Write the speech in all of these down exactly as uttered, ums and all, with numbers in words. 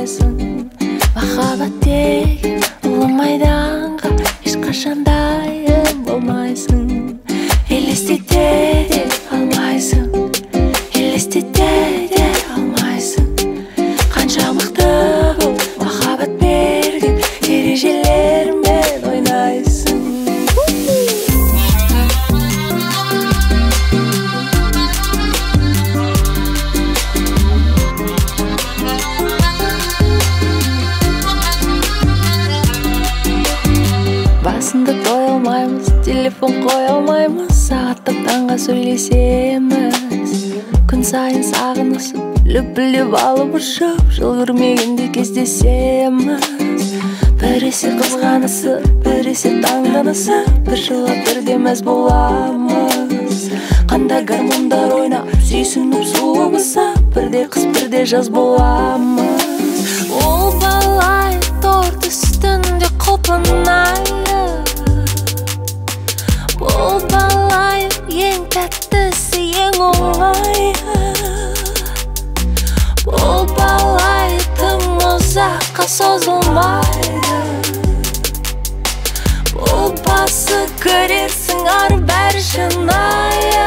алмайсың. Махаббат деген ұлы майданға ешқашан дайын болмайсың. Елестете де алмайсың, елестете де алмайсың. Қанша мықты бол, махаббат берген ережелермен ойнайсың. Басында тоя алмаймыз, телефон қоя алмаймыз, сағаттап таңға сөйлесеміз. Күн сайын сағынысып, лүпілдеп алып ұшып, жыл көрмегенде кездесеміз. Біресе қызғанысып, біресе таңданысып, бір жылға бірге мәз боламыз. Қандай гармондар ойнап, сүйсініп суымызып, бірде қыс бірде жаз боламыз. Ол балай торт үстінде құлпынайық, ол балай ең тәттісі ең оңайы. Ол балай тым ұзаққа созылмайды. Бұл басы көрерсің ары бәрі шынайы.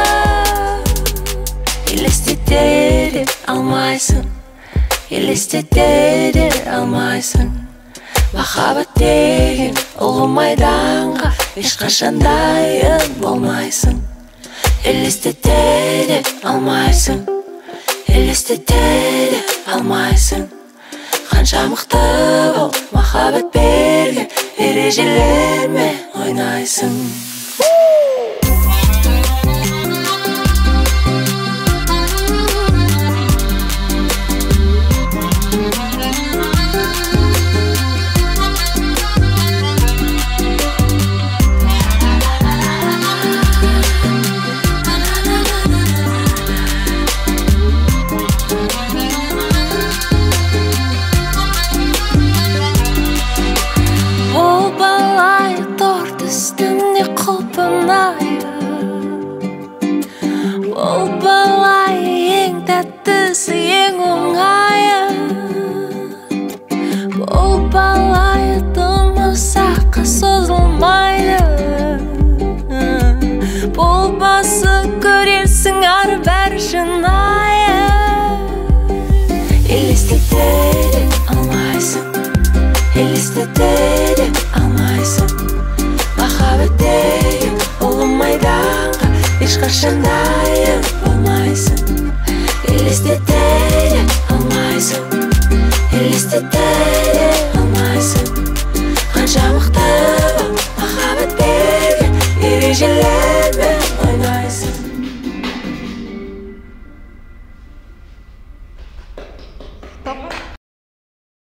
Елестете де алмайсың, елестете де алмайсың. Махаббат деген ұлы майданға ешқашан дайын болмайсың. Елестете де алмайсың, елестете де алмайсың. Қанша мықты бол, махаббат берген ережелермен ойнайсың. Ол балай ең тәттісі ең оңайы. Ол балай тым ұзаққа созылмайды. Бұл басы көрерсің ары бәрі шынайы. Елестете де алмайсың, елестете де алмайсың. Махаббат деген ұлы майданға ешқашан